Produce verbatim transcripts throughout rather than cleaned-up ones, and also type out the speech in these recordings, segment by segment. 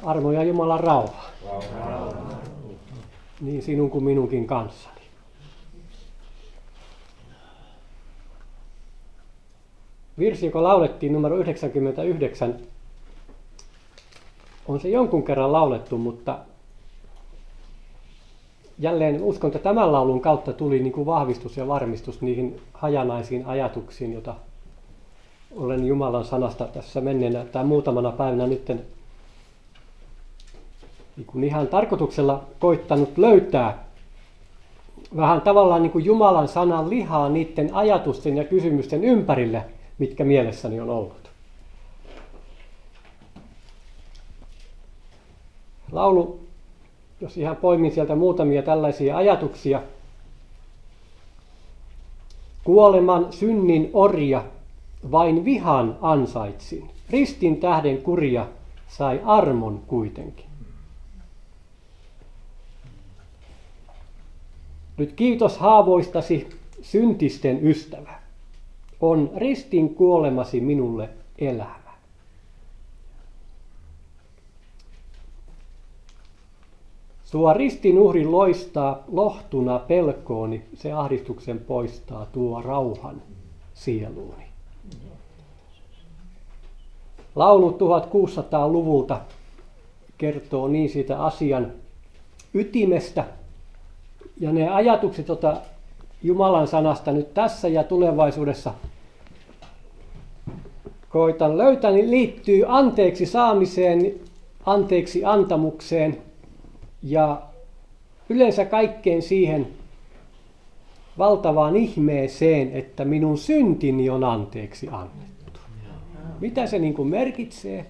Armo ja Jumalan rauha. Rauha. Niin sinun kuin minunkin kanssani. Virsi, joka laulettiin numero yhdeksänkymmentäyhdeksän, on se jonkun kerran laulettu, mutta jälleen uskon, että tämän laulun kautta tuli niin kuin vahvistus ja varmistus niihin hajanaisiin ajatuksiin, joita olen Jumalan sanasta tässä menneenä tai muutamana päivänä nyt niin kuin ihan tarkoituksella koittanut löytää vähän tavallaan niin kuin Jumalan sanan lihaa niiden ajatusten ja kysymysten ympärille, mitkä mielessäni on ollut. Laulu, jos ihan poimin sieltä muutamia tällaisia ajatuksia. Kuoleman synnin orja, vain vihan ansaitsin. Ristin tähden kurja sai armon kuitenkin. Nyt kiitos haavoistasi, syntisten ystävä. On ristin kuolemasi minulle elämä. Sua ristin uhri loistaa lohtuna pelkooni, se ahdistuksen poistaa, tuo rauhan sieluuni. Laulu tuhatkuusisataaluvulta kertoo niin siitä asian ytimestä. Ja ne ajatukset, joita Jumalan sanasta nyt tässä ja tulevaisuudessa koitan löytää, niin liittyy anteeksi saamiseen, anteeksi antamukseen ja yleensä kaikkeen siihen valtavaan ihmeeseen, että minun syntini on anteeksi annettu. Mitä se niin kuin merkitsee?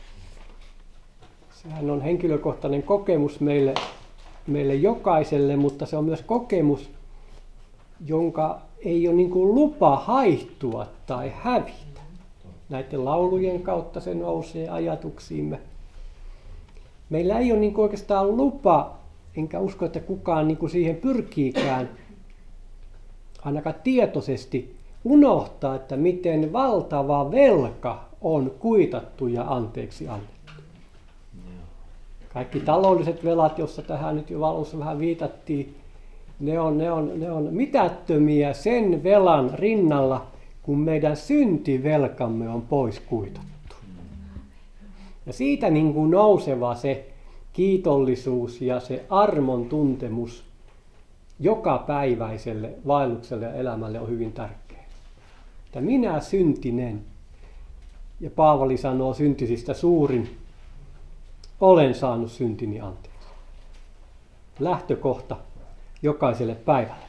Sehän on henkilökohtainen kokemus meille, meille jokaiselle, mutta se on myös kokemus, jonka ei ole niin kuin lupa haihtua tai hävitä. Näiden laulujen kautta se nousee ajatuksiimme. Meillä ei ole niin kuin oikeastaan lupa, enkä usko, että kukaan niin kuin siihen pyrkiikään, ainakaan tietoisesti, unohtaa, että miten valtava velka on kuitattu ja anteeksi annettu. Kaikki taloudelliset velat, joissa tähän nyt jo alussa vähän viitattiin, ne on, ne on, ne on mitättömiä sen velan rinnalla, kun meidän syntivelkamme on pois kuitattu. Ja siitä niin kuin nouseva se kiitollisuus ja se armon tuntemus jokapäiväiselle vaellukselle ja elämälle on hyvin tärkeä. Että minä syntinen, ja Paavali sanoo syntisistä suurin, olen saanut syntini anteeksi. Lähtökohta jokaiselle päivälle.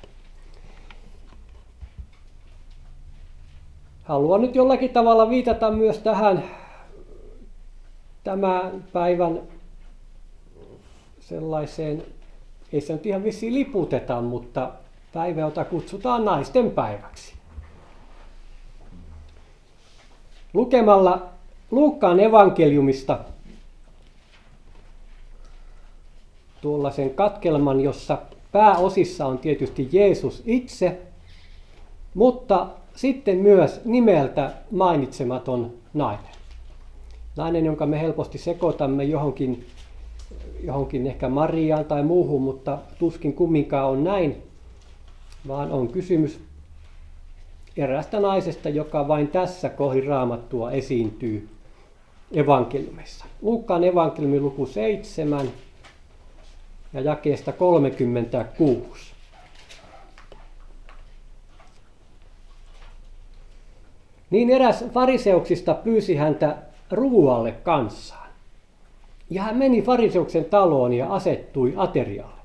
Haluan nyt jollakin tavalla viitata myös tähän tämän päivän sellaiseen, ei se nyt ihan vissiin liputeta, mutta päivä, jota kutsutaan naisten päiväksi. Lukemalla Luukkaan evankeliumista tuollaisen katkelman, jossa pääosissa on tietysti Jeesus itse, mutta sitten myös nimeltä mainitsematon nainen. Nainen, jonka me helposti sekoitamme johonkin, johonkin ehkä Mariaan tai muuhun, mutta tuskin kumminkaan on näin, vaan on kysymys eräästä naisesta, joka vain tässä kohdin Raamattua esiintyy evankeliumissa. Luukkaan evankeliumi luku seitsemän ja jakeesta kolmekymmentäkuusi. Niin eräs fariseuksista pyysi häntä ruualle kanssaan. Ja hän meni fariseuksen taloon ja asettui aterialle.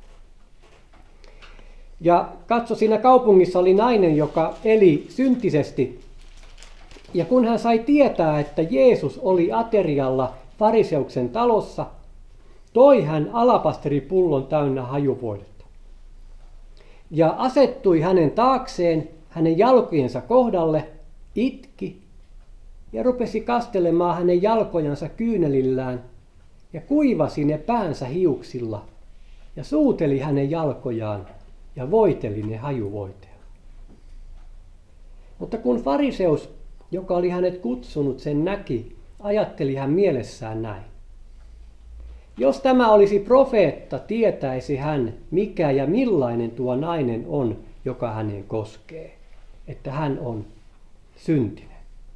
Ja katso, siinä kaupungissa oli nainen, joka eli syntisesti. Ja kun hän sai tietää, että Jeesus oli aterialla fariseuksen talossa, toi hän alapasteripullon täynnä hajuvoidetta. Ja asettui hänen taakseen, hänen jalkojensa kohdalle, itki ja rupesi kastelemaan hänen jalkojansa kyynelillään ja kuivasi ne päänsä hiuksilla ja suuteli hänen jalkojaan ja voiteli ne hajuvoiteella. Mutta kun fariseus, joka oli hänet kutsunut, sen näki, ajatteli hän mielessään näin. Jos tämä olisi profeetta, tietäisi hän, mikä ja millainen tuo nainen on, joka hänen koskee, että hän on syntinen.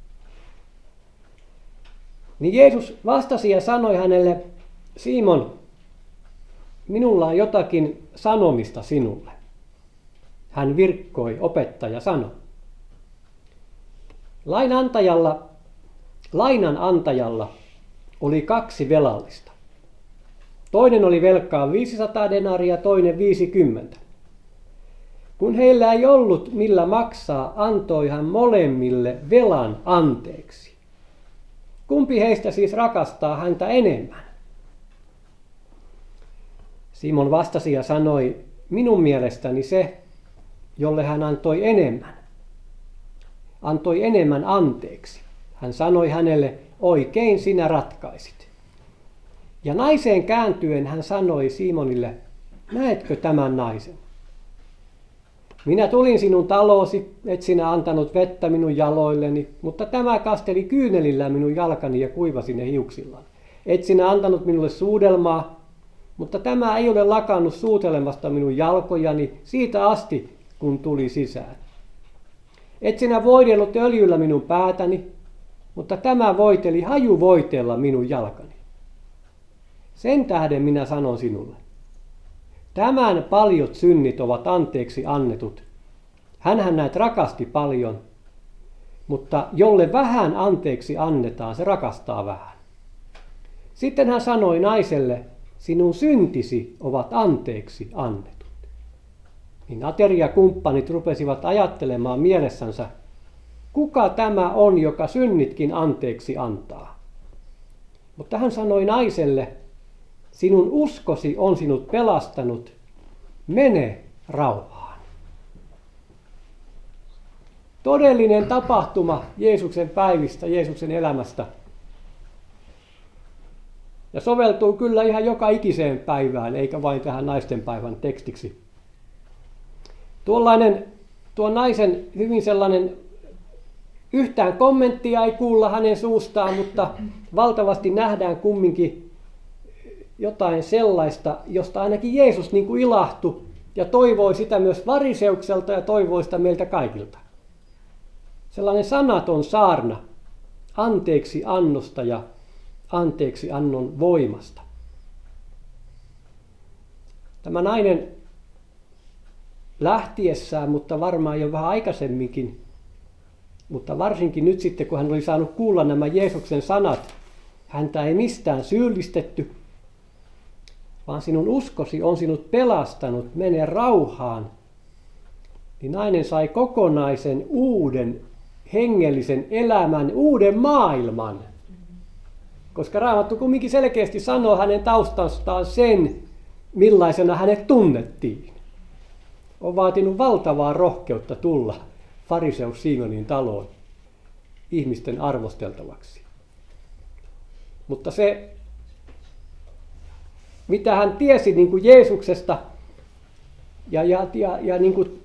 Niin Jeesus vastasi ja sanoi hänelle, Simon, minulla on jotakin sanomista sinulle. Hän virkkoi, opettaja sanoi. Lainantajalla, lainan antajalla oli kaksi velallista. Toinen oli velkaa viisisataa denaria, toinen viisikymmentä. Kun heillä ei ollut millä maksaa, antoi hän molemmille velan anteeksi. Kumpi heistä siis rakastaa häntä enemmän? Simon vastasi ja sanoi, minun mielestäni se, jolle hän antoi enemmän. Antoi enemmän anteeksi. Hän sanoi hänelle, oikein sinä ratkaisit. Ja naiseen kääntyen hän sanoi Simonille, näetkö tämän naisen? Minä tulin sinun taloosi, et sinä antanut vettä minun jaloilleni, mutta tämä kasteli kyynelillä minun jalkani ja kuivasi ne hiuksillaan. Et sinä antanut minulle suudelmaa, mutta tämä ei ole lakannut suutelemasta minun jalkojani siitä asti, kun tuli sisään. Et sinä voidellut öljyllä minun päätäni, mutta tämä voiteli hajuvoiteella minun jalkani. Sen tähden minä sanon sinulle, tämän paljot synnit ovat anteeksi annetut. Hänhän näet rakasti paljon, mutta jolle vähän anteeksi annetaan, se rakastaa vähän. Sitten hän sanoi naiselle, sinun syntisi ovat anteeksi annetut. Niin ateriakumppanit rupesivat ajattelemaan mielessänsä, kuka tämä on, joka synnitkin anteeksi antaa. Mutta hän sanoi naiselle, sinun uskosi on sinut pelastanut, mene rauhaan. Todellinen tapahtuma Jeesuksen päivistä, Jeesuksen elämästä. Ja soveltuu kyllä ihan joka ikiseen päivään, eikä vain tähän naisten päivän tekstiksi. Tuollainen, tuo naisen hyvin sellainen, yhtään kommenttia ei kuulla hänen suustaan, mutta valtavasti nähdään kumminkin jotain sellaista, josta ainakin Jeesus niin kuin ilahtui ja toivoi sitä myös variseukselta ja toivoi sitä meiltä kaikilta. Sellainen sanaton saarna anteeksi annosta ja anteeksi annon voimasta. Tämä nainen lähtiessään, mutta varmaan jo vähän aikaisemminkin, mutta varsinkin nyt sitten, kun hän oli saanut kuulla nämä Jeesuksen sanat, häntä ei mistään syyllistetty, vaan sinun uskosi on sinut pelastanut, mene rauhaan, niin nainen sai kokonaisen uuden hengellisen elämän, uuden maailman. Koska Raamattu kumminkin selkeästi sanoo hänen taustastaan sen, millaisena hänet tunnettiin. On vaatinut valtavaa rohkeutta tulla fariseus Simonin taloon ihmisten arvosteltavaksi. Mutta se, mitä hän tiesi niin kuin Jeesuksesta ja, ja, ja, ja niin kuin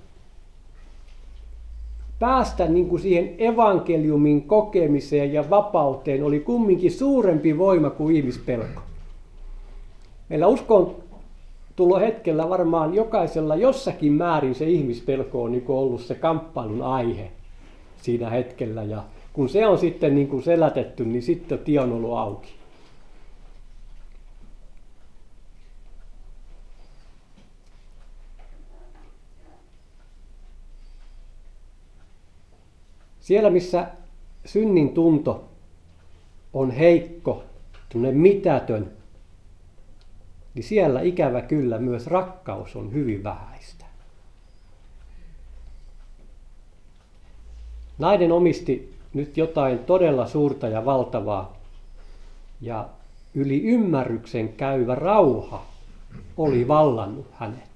päästä niin kuin siihen evankeliumin kokemiseen ja vapauteen, oli kumminkin suurempi voima kuin ihmispelko. Meillä uskon tulo hetkellä varmaan jokaisella jossakin määrin se ihmispelko on niin kuin ollut se kamppailun aihe siinä hetkellä. Ja kun se on sitten niin kuin selätetty, niin sitten tie on ollut auki. Siellä, missä synnin tunto on heikko, tunne mitätön, niin siellä ikävä kyllä myös rakkaus on hyvin vähäistä. Nainen omisti nyt jotain todella suurta ja valtavaa, ja yli ymmärryksen käyvä rauha oli vallannut hänet.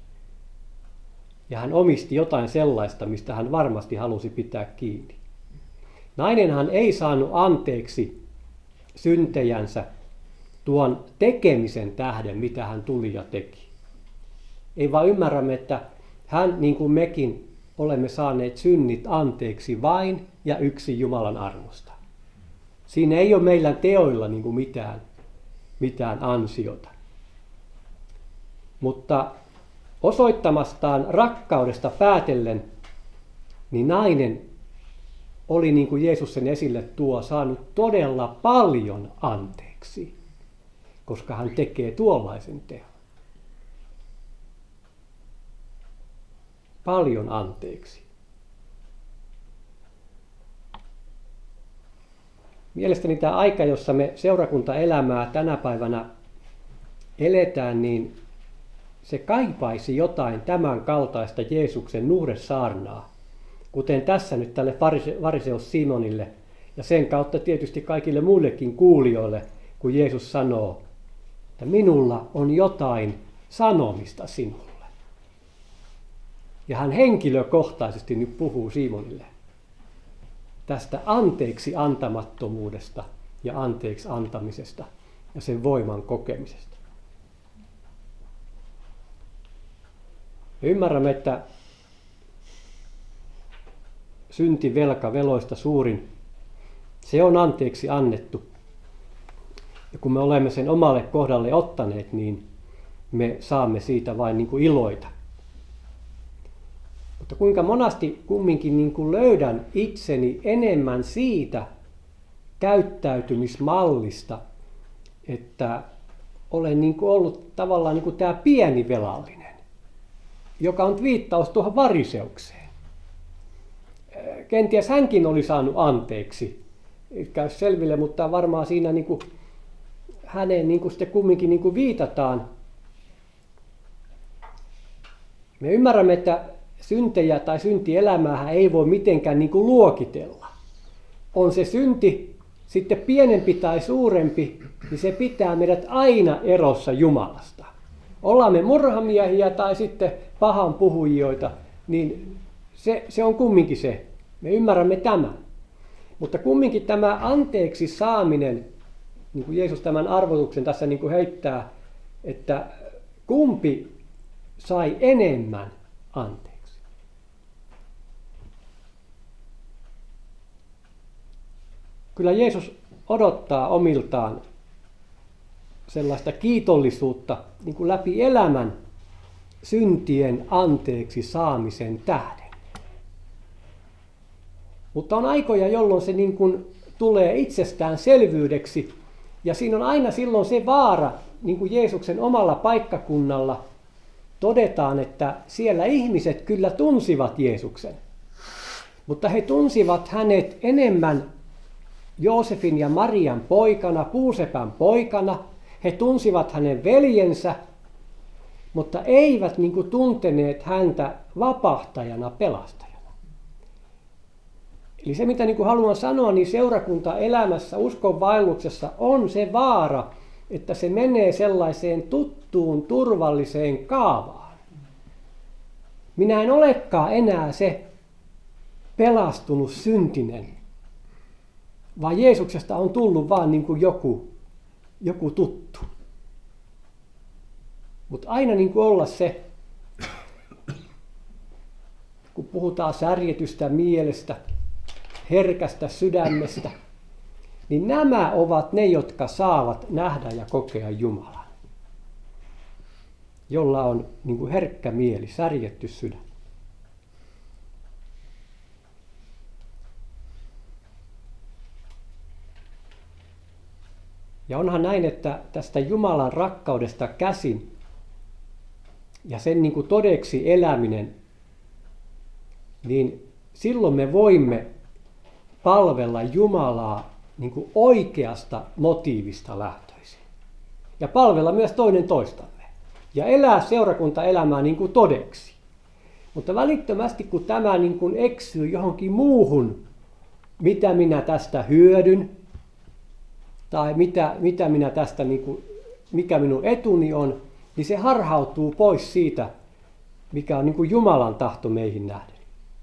Ja hän omisti jotain sellaista, mistä hän varmasti halusi pitää kiinni. Nainenhan ei saanut anteeksi syntejänsä tuon tekemisen tähden, mitä hän tuli ja teki. Ei vaan ymmärrämme, että hän, niin kuin mekin, olemme saaneet synnit anteeksi vain ja yksin Jumalan armosta. Siinä ei ole meillä teoilla niin kuin mitään, mitään ansiota. Mutta osoittamastaan rakkaudesta päätellen, niin nainen oli, niin kuin Jeesus sen esille tuo, saanut todella paljon anteeksi, koska hän tekee tuollaisen teon. Paljon anteeksi. Mielestäni tämä aika, jossa me seurakuntaelämää tänä päivänä eletään, niin se kaipaisi jotain tämän kaltaista Jeesuksen nuhdesaarnaa, kuten tässä nyt tälle fariseus Simonille ja sen kautta tietysti kaikille muillekin kuulijoille, kun Jeesus sanoo, että minulla on jotain sanomista sinulle. Ja hän henkilökohtaisesti nyt puhuu Simonille tästä anteeksi antamattomuudesta ja anteeksi antamisesta ja sen voiman kokemisesta. Me ymmärrämme, että syntivelka veloista suurin, se on anteeksi annettu. Ja kun me olemme sen omalle kohdalle ottaneet, niin me saamme siitä vain niin kuin iloita. Mutta kuinka monasti kumminkin niin kuin löydän itseni enemmän siitä käyttäytymismallista, että olen niin kuin ollut tavallaan niin kuin tämä pieni velallinen, joka on viittaus tuohon variseukseen. Kenties hänkin oli saanut anteeksi, ei käy selville, mutta varmaan siinä niin kuin häneen niin kuin sitten kumminkin niin kuin viitataan. Me ymmärrämme, että syntejä tai syntielämää ei voi mitenkään niin kuin luokitella. On se synti sitten pienempi tai suurempi, niin se pitää meidät aina erossa Jumalasta. Ollaan me murhamiehiä tai sitten pahan puhujijoita, niin se, se on kumminkin se. Me ymmärrämme tämän. Mutta kumminkin tämä anteeksi saaminen, niin kuin Jeesus tämän arvotuksen tässä niin kuin heittää, että kumpi sai enemmän anteeksi. Kyllä Jeesus odottaa omiltaan sellaista kiitollisuutta niin kuin läpi elämän syntien anteeksi saamisen tähden. Mutta on aikoja, jolloin se niin kuin tulee itsestäänselvyydeksi, ja siinä on aina silloin se vaara, niin kuin Jeesuksen omalla paikkakunnalla todetaan, että siellä ihmiset kyllä tunsivat Jeesuksen, mutta he tunsivat hänet enemmän Joosefin ja Marian poikana, puusepän poikana. He tunsivat hänen veljensä, mutta eivät niin kuin tunteneet häntä vapahtajana, pelastajana. Eli se, mitä niin kuin haluan sanoa, niin seurakuntaelämässä, uskonvaelluksessa on se vaara, että se menee sellaiseen tuttuun, turvalliseen kaavaan. Minä en olekaan enää se pelastunut syntinen, vaan Jeesuksesta on tullut vaan niin kuin joku, joku tuttu. Mutta aina niin kuin olla se, kun puhutaan särjetystä mielestä, herkästä sydämestä, niin nämä ovat ne, jotka saavat nähdä ja kokea Jumalan, jolla on niin kuin herkkä mieli, särjetty sydän. Ja onhan näin, että tästä Jumalan rakkaudesta käsin ja sen niin kuin todeksi eläminen, niin silloin me voimme palvella Jumalaa niin kuin oikeasta motiivista lähtöisin. Ja palvella myös toinen toistamme. Ja elää seurakuntaelämää niin kuin todeksi. Mutta välittömästi kun tämä niin kuin eksyy johonkin muuhun, mitä minä tästä hyödyn, tai mitä, mitä minä tästä, niin kuin, mikä minun etuni on, niin se harhautuu pois siitä, mikä on niin kuin Jumalan tahto meihin nähden.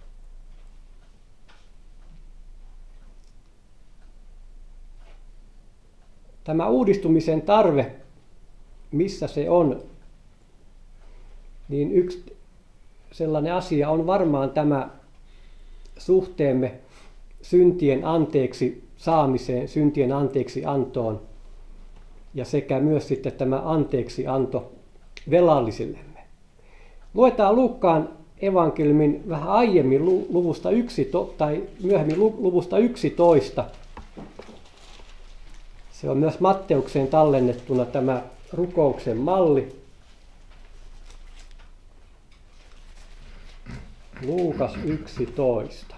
Tämä uudistumisen tarve, missä se on, niin yksi sellainen asia on varmaan tämä suhteemme syntien anteeksi saamiseen, syntien anteeksi antoon. ja sekä myös sitten tämä anteeksianto velallisillemme. Luetaan Luukkaan evankeliumin vähän aiemmin luvusta yksi, tai myöhemmin luvusta yksitoista. Se on myös Matteukseen tallennettuna tämä rukouksen malli. Luukas yksitoista.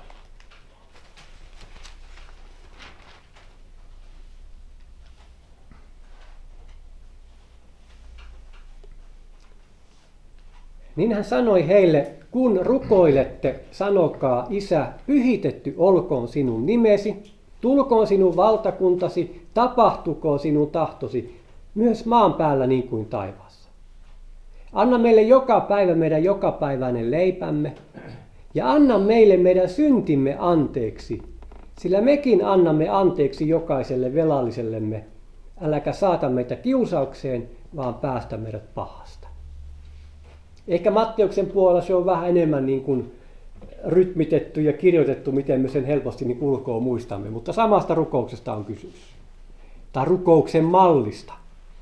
Niin hän sanoi heille, kun rukoilette, sanokaa, Isä, pyhitetty olkoon sinun nimesi, tulkoon sinun valtakuntasi, tapahtukoon sinun tahtosi, myös maan päällä niin kuin taivaassa. Anna meille joka päivä meidän jokapäiväinen leipämme, ja anna meille meidän syntimme anteeksi, sillä mekin annamme anteeksi jokaiselle velallisellemme. Äläkä saata meitä kiusaukseen, vaan päästä meidät pahasta. Ehkä Matteuksen puolella se on vähän enemmän niin kuin rytmitetty ja kirjoitettu, miten me sen helposti niin ulkoa muistamme, mutta samasta rukouksesta on kysymys. Tai rukouksen mallista.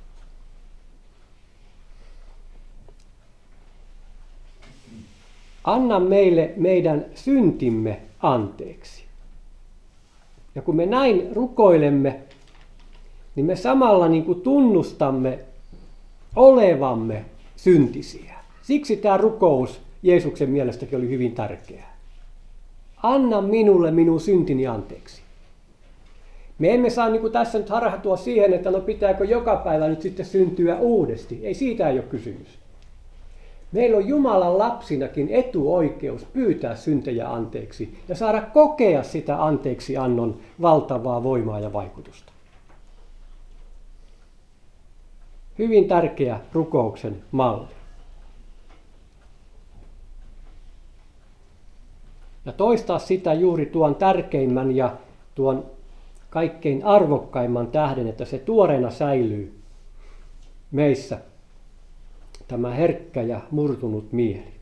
Anna meille meidän syntimme anteeksi. Ja kun me näin rukoilemme, niin me samalla niin kuin tunnustamme olevamme syntisiä. Siksi tämä rukous Jeesuksen mielestäkin oli hyvin tärkeä. Anna minulle minun syntini anteeksi. Me emme saa niin kuin tässä nyt harhautua siihen, että no pitääkö joka päivä nyt sitten syntyä uudesti. Ei, siitä ei ole kysymys. Meillä on Jumalan lapsinakin etuoikeus pyytää syntejä anteeksi ja saada kokea sitä anteeksiannon valtavaa voimaa ja vaikutusta. Hyvin tärkeä rukouksen malli. Ja toistaa sitä juuri tuon tärkeimmän ja tuon kaikkein arvokkaimman tähden, että se tuoreena säilyy meissä, tämä herkkä ja murtunut mieli.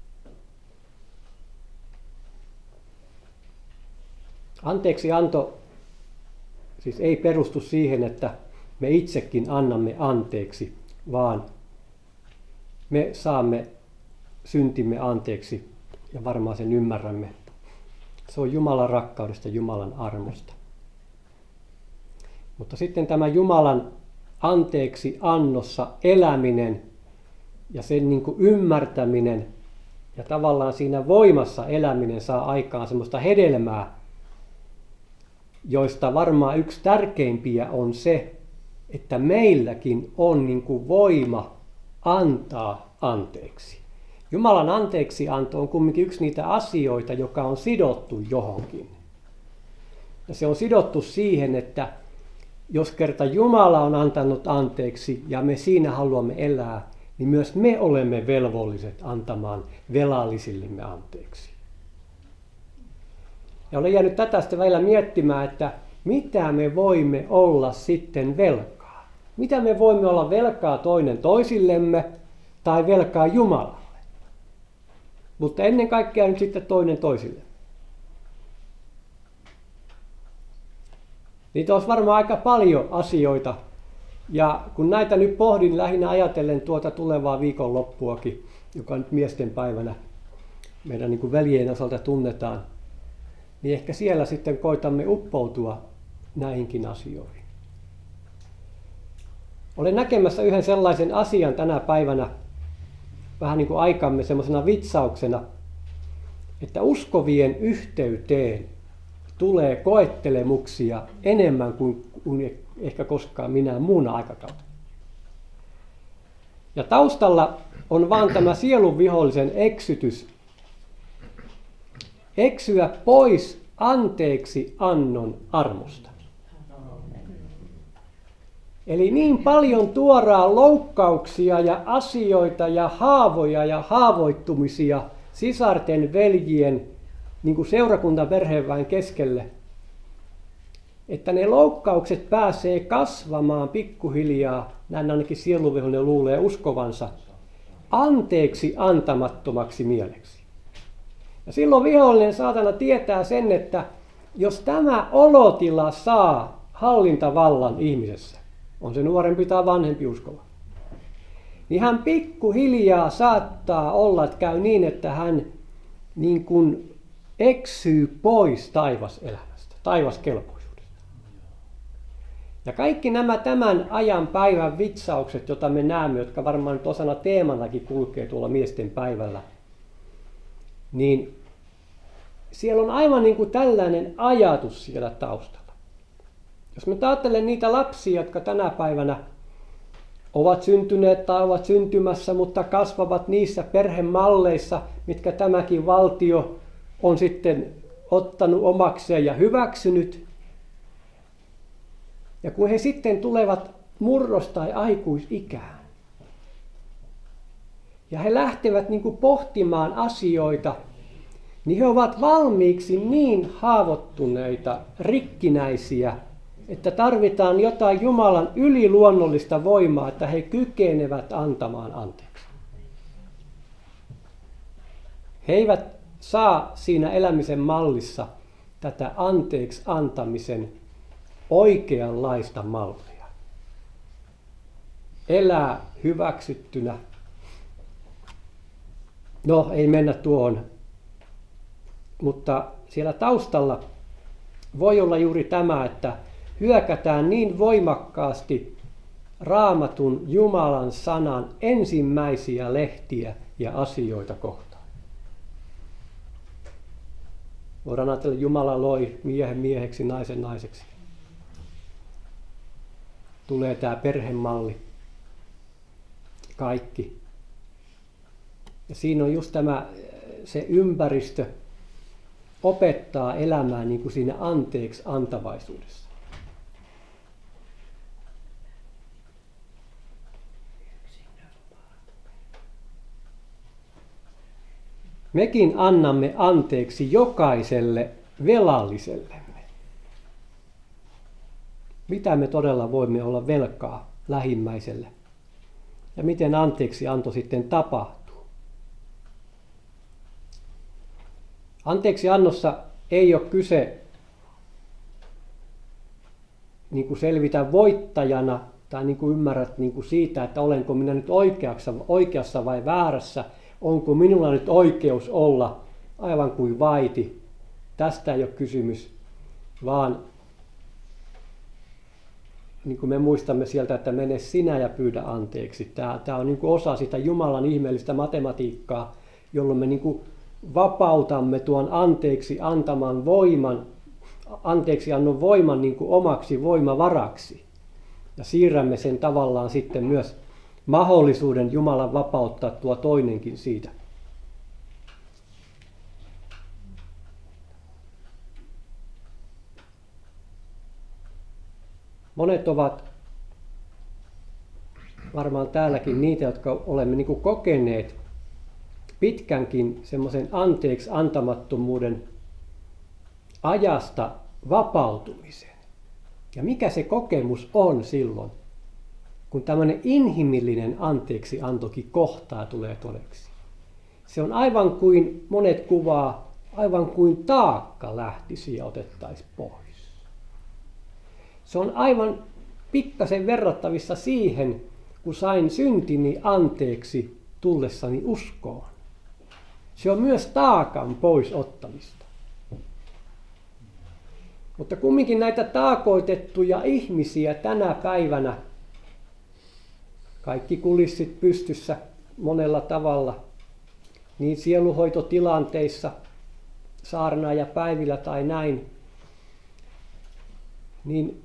Anteeksianto siis ei perustu siihen, että me itsekin annamme anteeksi, vaan me saamme syntimme anteeksi ja varmaan sen ymmärrämme. Se on Jumalan rakkaudesta, Jumalan armosta. Mutta sitten tämä Jumalan anteeksi annossa eläminen ja sen niin kuin ymmärtäminen ja tavallaan siinä voimassa eläminen saa aikaan semmoista hedelmää, joista varmaan yksi tärkeimpiä on se, että meilläkin on niin kuin voima antaa anteeksi. Jumalan anteeksianto on kumminkin yksi niitä asioita, joka on sidottu johonkin. Ja se on sidottu siihen, että jos kerta Jumala on antanut anteeksi ja me siinä haluamme elää, niin myös me olemme velvolliset antamaan velallisillemme anteeksi. Ja olen jäänyt tätä sitten välillä miettimään, että mitä me voimme olla sitten velkaa. Mitä me voimme olla velkaa toinen toisillemme tai velkaa Jumalalle. Mutta ennen kaikkea nyt sitten toinen toisille. Niitä olisi varmaan aika paljon asioita. Ja kun näitä nyt pohdin lähinnä ajatellen tuota tulevaa viikonloppuakin, joka nyt miesten päivänä meidän niin kuin veljien osalta tunnetaan, niin ehkä siellä sitten koitamme uppoutua näihinkin asioihin. Olen näkemässä yhden sellaisen asian tänä päivänä, vähän niin kuin aikamme semmoisena vitsauksena, että uskovien yhteyteen tulee koettelemuksia enemmän kuin, kuin ehkä koskaan minä muuna aikakautena. Ja taustalla on vaan tämä sielun vihollisen eksytys, eksyä pois anteeksi annon armosta. Eli niin paljon tuodaan loukkauksia ja asioita ja haavoja ja haavoittumisia sisarten, veljien, niin kuin seurakunnan perheenväen keskelle, että ne loukkaukset pääsee kasvamaan pikkuhiljaa, näin ainakin sieluvihollinen luulee uskovansa, anteeksi antamattomaksi mieleksi. Ja silloin vihollinen saatana tietää sen, että jos tämä olotila saa hallintavallan ihmisessä, on se nuorempi tai vanhempi uskova, niin hän pikkuhiljaa saattaa olla, että käy niin, että hän niin kuin eksyy pois taivaselämästä, taivaskelpoisuudesta. Ja kaikki nämä tämän ajan päivän vitsaukset, joita me näemme, jotka varmaan nyt osana teemanakin kulkee tuolla miesten päivällä, niin siellä on aivan niin kuin tällainen ajatus siellä taustalla. Jos me ajattelen niitä lapsia, jotka tänä päivänä ovat syntyneet tai ovat syntymässä, mutta kasvavat niissä perhemalleissa, mitkä tämäkin valtio on sitten ottanut omakseen ja hyväksynyt. Ja kun he sitten tulevat murros- tai aikuisikään, ja he lähtevät niin kuin pohtimaan asioita, niin he ovat valmiiksi niin haavoittuneita, rikkinäisiä, että tarvitaan jotain Jumalan yliluonnollista voimaa, että he kykenevät antamaan anteeksi. He eivät saa siinä elämisen mallissa tätä anteeksi antamisen oikeanlaista mallia. Elää hyväksyttynä. No, ei mennä tuohon. Mutta siellä taustalla voi olla juuri tämä, että hyökätään niin voimakkaasti Raamatun Jumalan sanan ensimmäisiä lehtiä ja asioita kohtaan. Voidaan ajatella, että Jumala loi miehen mieheksi, naisen naiseksi. Tulee tämä perhemalli. Kaikki. Ja siinä on just tämä, se ympäristö opettaa elämään niin kuin siinä anteeksi antavaisuudessa. Mekin annamme anteeksi jokaiselle velallisellemme. Mitä me todella voimme olla velkaa lähimmäiselle? Ja miten anteeksi anto sitten tapahtuu? Anteeksi annossa ei ole kyse niin kuin selvitä voittajana tai niin kuin ymmärrät niin kuin siitä, että olenko minä nyt oikeassa, oikeassa vai väärässä. Onko minulla nyt oikeus olla aivan kuin vaiti? Tästä ei ole kysymys, vaan niin kuin me muistamme sieltä, että mene sinä ja pyydä anteeksi. Tämä, tämä on niin kuin osa sitä Jumalan ihmeellistä matematiikkaa, jolloin me niin kuin vapautamme tuon anteeksi antaman voiman, anteeksi annon voiman niin kuin omaksi voimavaraksi. Ja siirrämme sen tavallaan sitten myös mahdollisuuden Jumalan vapauttaa tuo toinenkin siitä. Monet ovat varmaan täälläkin niitä, jotka olemme niin kuin kokeneet pitkänkin semmoisen anteeksi antamattomuuden ajasta vapautumisen. Ja mikä se kokemus on silloin, kun tämmöinen inhimillinen anteeksi antokin kohtaa tulee todeksi. Se on aivan kuin monet kuvaa, aivan kuin taakka lähtisi ja otettaisiin pois. Se on aivan pikkasen verrattavissa siihen, kun sain syntini anteeksi tullessani uskoon. Se on myös taakan pois ottamista. Mutta kumminkin näitä taakoitettuja ihmisiä tänä päivänä, kaikki kulissit pystyssä monella tavalla, niin sieluhoitotilanteissa, saarnaa ja päivillä tai näin, niin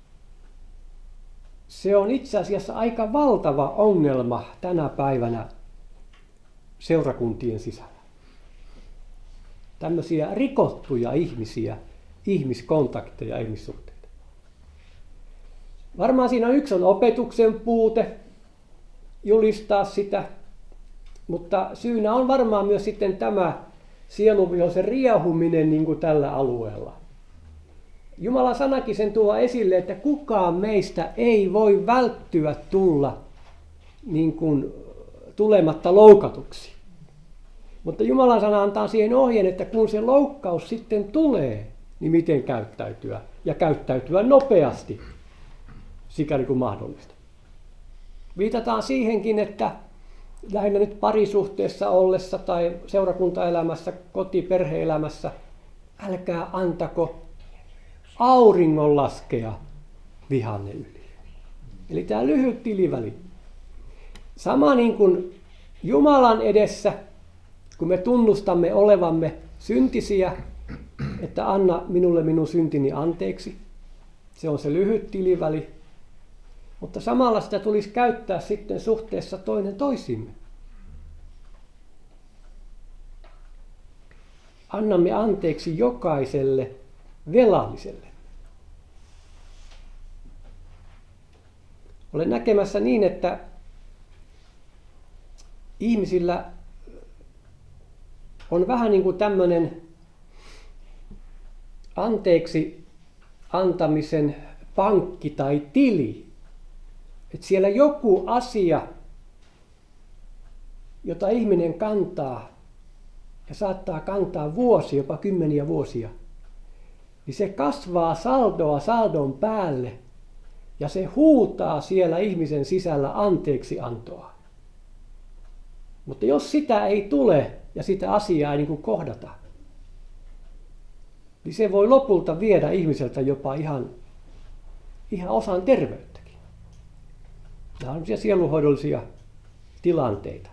se on itse asiassa aika valtava ongelma tänä päivänä seurakuntien sisällä. Tämmöisiä rikottuja ihmisiä, ihmiskontakteja, ihmissuhteita. Varmaan siinä on yksi on opetuksen puute, julistaa sitä, mutta syynä on varmaan myös sitten tämä sieluvihollisen riehuminen niin kuin tällä alueella. Jumalan sanakin sen tuo esille, että kukaan meistä ei voi välttyä tulla niin kuin tulematta loukatuksi. Mutta Jumalan sana antaa siihen ohjeen, että kun se loukkaus sitten tulee, niin miten käyttäytyä ja käyttäytyä nopeasti. sikäli kuin mahdollista. Viitataan siihenkin, että lähinnä nyt parisuhteessa ollessa tai seurakuntaelämässä, koti-perhe-elämässä, älkää antako auringon laskea vihanne yli. Eli tämä lyhyt tiliväli. Sama niin kuin Jumalan edessä, kun me tunnustamme olevamme syntisiä, että anna minulle minun syntini anteeksi. Se on se lyhyt tiliväli. Mutta samalla sitä tulisi käyttää sitten suhteessa toinen toisimme. Annamme anteeksi jokaiselle velalliselle. Olen näkemässä niin, että ihmisillä on vähän niin kuin tämmöinen anteeksi antamisen pankki tai tili. Että siellä joku asia, jota ihminen kantaa ja saattaa kantaa vuosia, jopa kymmeniä vuosia, niin se kasvaa saldoa saldon päälle ja se huutaa siellä ihmisen sisällä anteeksi antoa. Mutta jos sitä ei tule ja sitä asiaa ei niin kuin kohdata, niin se voi lopulta viedä ihmiseltä jopa ihan, ihan osan terveyttäkin. Nämä on sellaisia sielunhoidollisia tilanteita.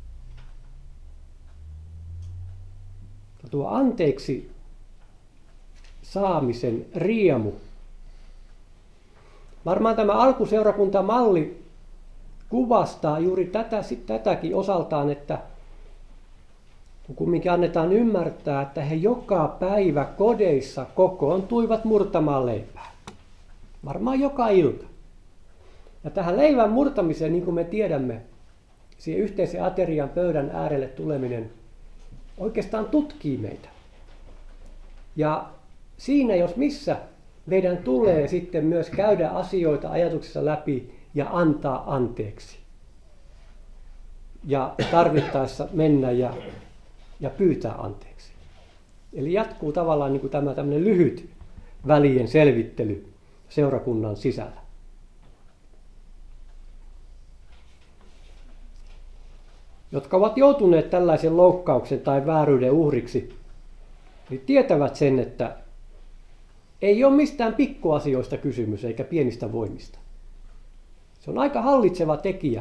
Tuo anteeksi saamisen riemu. Varmaan tämä alkuseurakuntamalli kuvastaa juuri tätä, tätäkin osaltaan, että kun kumminkin annetaan ymmärtää, että he joka päivä kodeissa kokoontuivat murtamaan leipää. Varmaan joka ilta. Ja tähän leivän murtamiseen, niin kuin me tiedämme, siihen yhteisen aterian pöydän äärelle tuleminen oikeastaan tutkii meitä. Ja siinä, jos missä, meidän tulee sitten myös käydä asioita ajatuksessa läpi ja antaa anteeksi. Ja tarvittaessa mennä ja, ja pyytää anteeksi. Eli jatkuu tavallaan niin kuin tämä tämmöinen lyhyt välien selvittely seurakunnan sisällä. Jotka ovat joutuneet tällaisen loukkauksen tai vääryyden uhriksi, niin tietävät sen, että ei ole mistään pikkuasioista kysymys eikä pienistä voimista. Se on aika hallitseva tekijä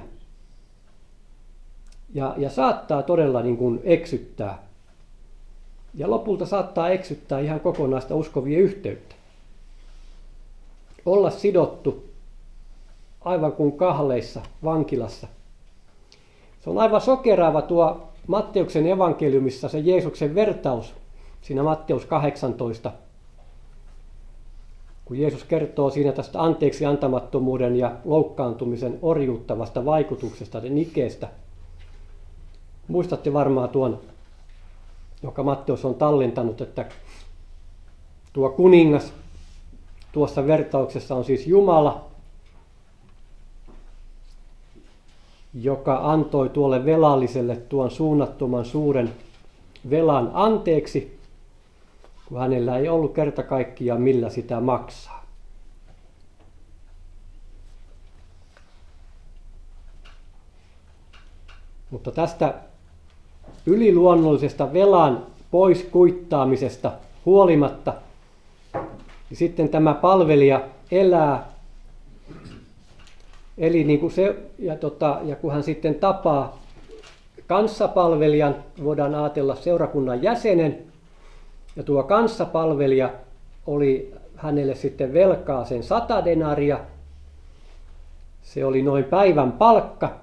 ja, ja saattaa todella niin kuin eksyttää. Ja lopulta saattaa eksyttää ihan kokonaista uskovien yhteyttä. Olla sidottu aivan kuin kahleissa vankilassa. Se on aivan sokeraava tuo Matteuksen evankeliumissa se Jeesuksen vertaus siinä Matteus kahdeksantoista. Kun Jeesus kertoo siinä tästä anteeksi antamattomuuden ja loukkaantumisen orjuuttavasta vaikutuksesta ja ikeestä. Muistatte varmaan tuon, joka Matteus on tallentanut, että tuo kuningas tuossa vertauksessa on siis Jumala, joka antoi tuolle velalliselle tuon suunnattoman suuren velan anteeksi, kun hänellä ei ollut kerta kaikkiaan millä sitä maksaa. Mutta tästä yliluonnollisesta velan pois kuittaamisesta huolimatta, niin sitten tämä palvelija elää, eli niin kuin se, ja, tota, ja kun hän sitten tapaa kanssapalvelijan, voidaan ajatella seurakunnan jäsenen, ja tuo kanssapalvelija oli hänelle sitten velkaa sen sata denaria. Se oli noin päivän palkka,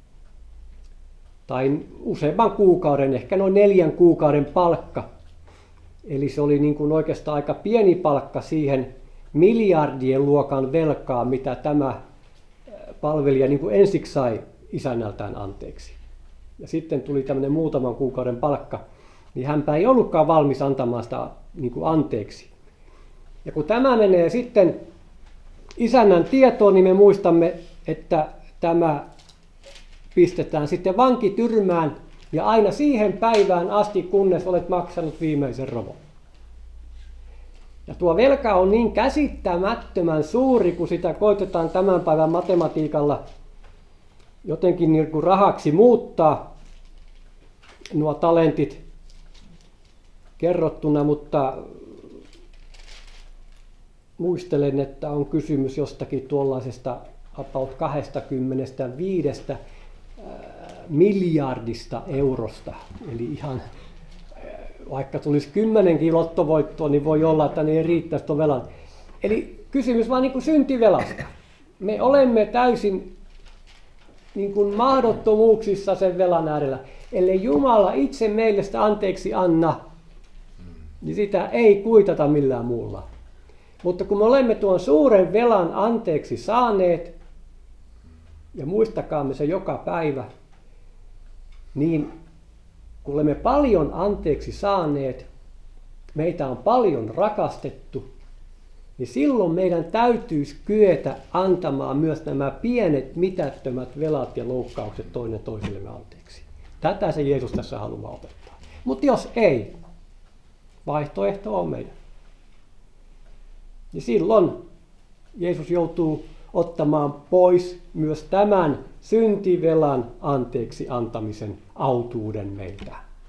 tai useamman kuukauden, ehkä noin neljän kuukauden palkka. Eli se oli niin kuin oikeastaan aika pieni palkka siihen miljardien luokan velkaa, mitä tämä palvelija niin kuin ensiksi sai isännältään anteeksi. Ja sitten tuli tämmöinen muutaman kuukauden palkka, niin hänpä ei ollutkaan valmis antamaan sitä niin kuin anteeksi. Ja kun tämä menee sitten isännän tietoon, niin me muistamme, että tämä pistetään sitten vankityrmään ja aina siihen päivään asti, kunnes olet maksanut viimeisen rovon. Ja tuo velka on niin käsittämättömän suuri, kun sitä koitetaan tämän päivän matematiikalla jotenkin niin kuin rahaksi muuttaa, nuo talentit kerrottuna, mutta muistelen, että on kysymys jostakin tuollaisesta about kaksikymmentäviisi miljardista eurosta. Eli ihan, vaikka tulisi kymmenenkin lottovoittoa, niin voi olla, että ne ei riittäisi tuon velan. Eli kysymys vaan niin kuin syntivelasta. Me olemme täysin niin kuin mahdottomuuksissa sen velan äärellä. Ellei Jumala itse meille sitä anteeksi anna, niin sitä ei kuitata millään muulla. Mutta kun me olemme tuon suuren velan anteeksi saaneet, ja muistakaamme se joka päivä, niin kun olemme paljon anteeksi saaneet, meitä on paljon rakastettu, niin silloin meidän täytyisi kyetä antamaan myös nämä pienet mitättömät velat ja loukkaukset toinen toisillemme anteeksi. Tätä se Jeesus tässä haluaa opettaa. Mutta jos ei, vaihtoehto on meidän. Niin silloin Jeesus joutuu ottamaan pois myös tämän syntivelan anteeksi antamisen autuuden meiltä.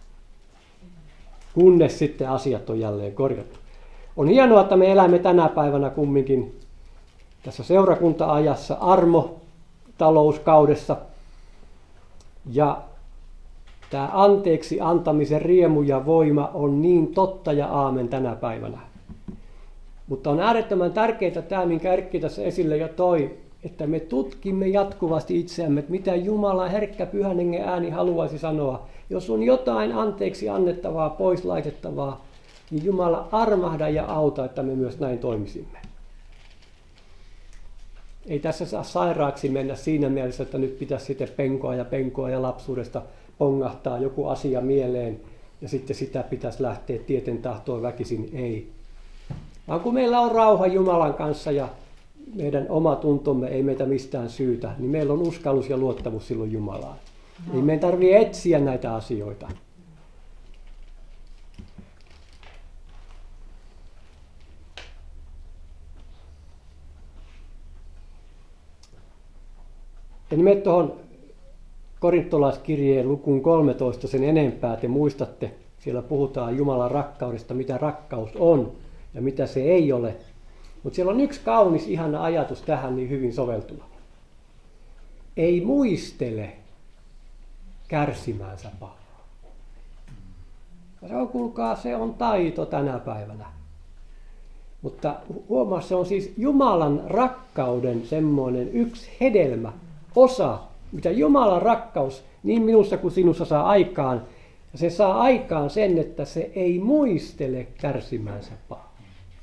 Kunnes sitten asiat on jälleen korjattu. On hienoa, että me elämme tänä päivänä kumminkin tässä seurakunta-ajassa armotalouskaudessa. Ja tämä anteeksi antamisen riemu ja voima on niin totta ja aamen tänä päivänä. Mutta on äärettömän tärkeää tämä, minkä Erkki tässä esille jo toi, että me tutkimme jatkuvasti itseämme, että mitä Jumala herkkä pyhän hengen ääni haluaisi sanoa. Jos on jotain anteeksi annettavaa, pois laitettavaa, niin Jumala armahda ja auta, että me myös näin toimisimme. Ei tässä saa sairaaksi mennä siinä mielessä, että nyt pitäisi sitten penkoa ja penkoa ja lapsuudesta pongahtaa joku asia mieleen ja sitten sitä pitäisi lähteä tieten tahtoon väkisin. Ei. Vaan kun meillä on rauha Jumalan kanssa ja meidän oma tuntomme ei meitä mistään syytä, niin meillä on uskallus ja luottamus silloin Jumalaan. No. Ei meidän tarvitse etsiä näitä asioita. En mene tuohon korintolaiskirjeen lukuun kolmetoista sen enempää, te muistatte. Siellä puhutaan Jumalan rakkaudesta, mitä rakkaus on ja mitä se ei ole. Mutta siellä on yksi kaunis, ihana ajatus tähän niin hyvin soveltuva. Ei muistele kärsimäänsä pahaa. Se on, kuulkaa, se on taito tänä päivänä. Mutta huomaa, se on siis Jumalan rakkauden semmoinen yksi hedelmä, osa, mitä Jumalan rakkaus niin minussa kuin sinussa saa aikaan. Ja se saa aikaan sen, että se ei muistele kärsimäänsä pahaa.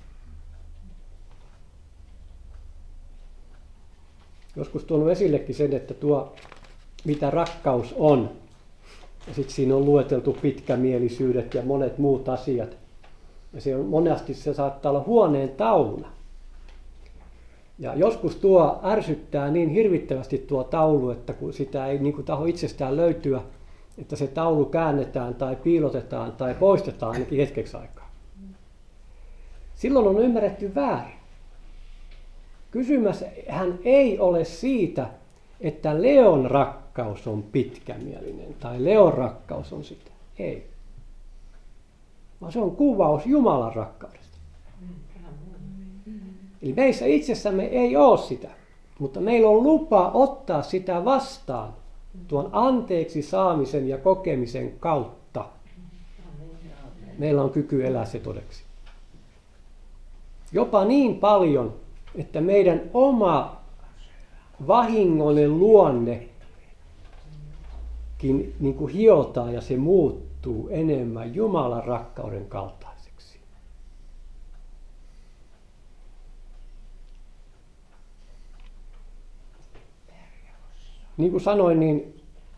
Joskus tuonut esillekin sen, että tuo, mitä rakkaus on. Ja sitten siinä on lueteltu pitkämielisyydet ja monet muut asiat. Ja se on, monesti se saattaa olla huoneen tauluna. Ja joskus tuo ärsyttää niin hirvittävästi tuo taulu, että kun sitä ei niin kuin taho itsestään löytyä, että se taulu käännetään tai piilotetaan tai poistetaan ainakin hetkeksi aikaa. Silloin on ymmärretty väärin. Kysymys hän ei ole siitä, että Leon rakkaus on pitkämielinen tai Leon rakkaus on sitä. Ei. Vaan se on kuvaus Jumalan rakkaudesta. Eli meissä itsessämme ei ole sitä, mutta meillä on lupa ottaa sitä vastaan tuon anteeksi saamisen ja kokemisen kautta. Meillä on kyky elää se todeksi. Jopa niin paljon, että meidän oma vahingollinen luonnekin niin kuin hiotaan ja se muuttuu enemmän Jumalan rakkauden kaltaiseksi. Niin kuin sanoin, niin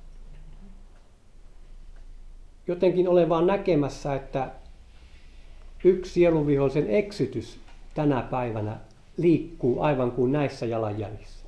jotenkin olen vaan näkemässä, että yksi sielunvihollisen eksytys tänä päivänä liikkuu aivan kuin näissä jalanjäljissä.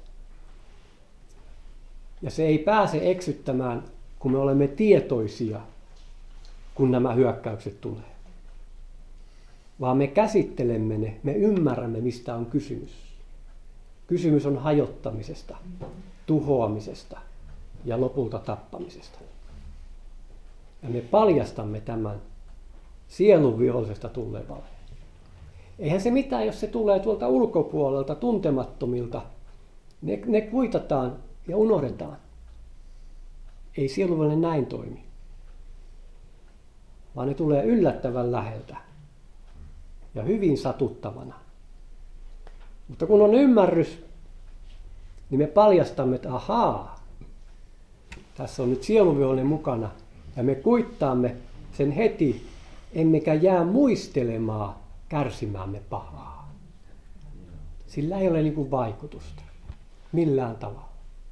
Ja se ei pääse eksyttämään, kun me olemme tietoisia, kun nämä hyökkäykset tulee. vaan me käsittelemme ne, me ymmärrämme, mistä on kysymys. Kysymys on hajottamisesta, tuhoamisesta ja lopulta tappamisesta. Ja me paljastamme tämän sielun vihollisesta tulleen valeen. Eihän se mitään, jos se tulee tuolta ulkopuolelta, tuntemattomilta. Ne, ne kuitataan ja unohdetaan. Ei sieluvallinen näin toimi. Vaan ne tulee yllättävän läheltä ja hyvin satuttavana. Mutta kun on ymmärrys, niin me paljastamme, että ahaa, tässä on nyt sieluvihollinen mukana. Ja me kuittaamme sen heti, emmekä jää muistelemaan kärsimäämme pahaa. Sillä ei ole niin kuin vaikutusta millään tavalla.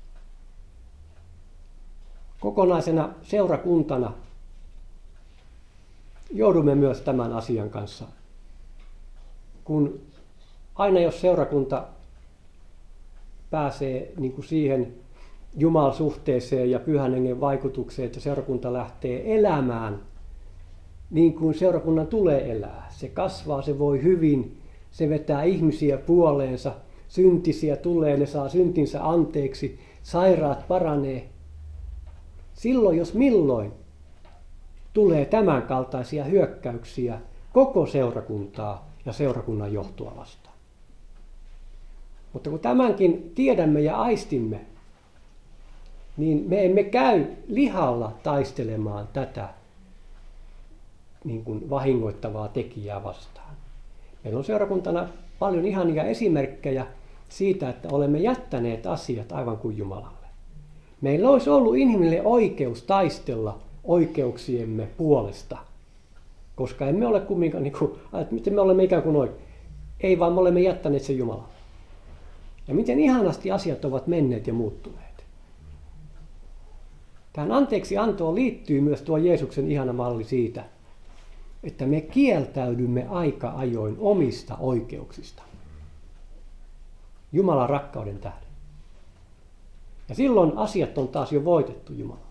Kokonaisena seurakuntana joudumme myös tämän asian kanssa. Kun aina jos seurakunta pääsee niin kuin siihen Jumalasuhteeseen ja Pyhän Hengen vaikutukseen, että seurakunta lähtee elämään niin kuin seurakunnan tulee elää. Se kasvaa, se voi hyvin, se vetää ihmisiä puoleensa, syntisiä tulee, ne saa syntinsä anteeksi, sairaat paranee. Silloin jos milloin tulee tämän kaltaisia hyökkäyksiä koko seurakuntaa ja seurakunnan johtoa vastaan. Mutta kun tämänkin tiedämme ja aistimme, niin me emme käy lihalla taistelemaan tätä niin kuin vahingoittavaa tekijää vastaan. Meillä on seurakuntana paljon ihania esimerkkejä siitä, että olemme jättäneet asiat aivan kuin Jumalalle. Meillä olisi ollut inhimillinen oikeus taistella oikeuksiemme puolesta, koska emme ole kumminkaan, niin kuin, että miten me olemme ikään kuin oikein. Ei vaan me olemme jättäneet sen Jumalalle. Ja miten ihanasti asiat ovat menneet ja muuttuneet. Tähän anteeksi antoon liittyy myös tuo Jeesuksen ihana malli siitä, että me kieltäydymme aika ajoin omista oikeuksista. Jumalan rakkauden tähden. Ja silloin asiat on taas jo voitettu Jumala.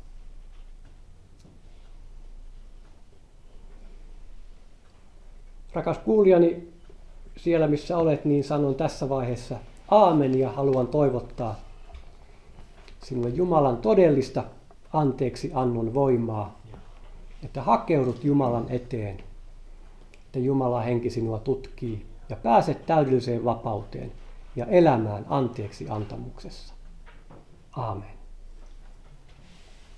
Rakas kuulijani, siellä missä olet, niin sanon tässä vaiheessa aamen ja haluan toivottaa sinulle Jumalan todellista anteeksi annon voimaa, että hakeudut Jumalan eteen, että Jumalan henki sinua tutkii ja pääset täydelliseen vapauteen ja elämään anteeksi antamuksessa. Aamen.